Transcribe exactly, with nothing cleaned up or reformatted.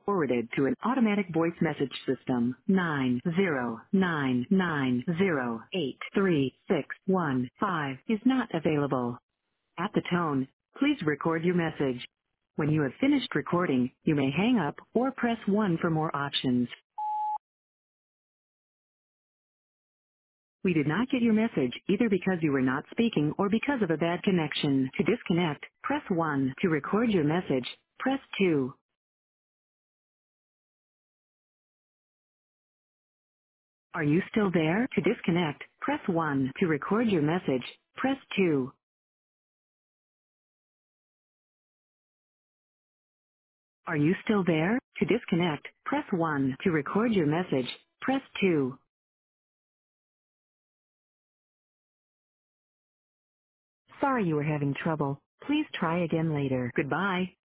Forwarded to an automatic voice message system. nine zero nine nine zero eight three six one five is not available. At the tone, please record your message. When you have finished recording, you may hang up or press one for more options. We did not get your message either because you were not speaking or because of a bad connection. To disconnect, press one. To record your message, press two. Are you still there? To disconnect, press one. To record your message, press two. Are you still there? To disconnect, press one. To record your message, press two. Sorry you were having trouble. Please try again later. Goodbye.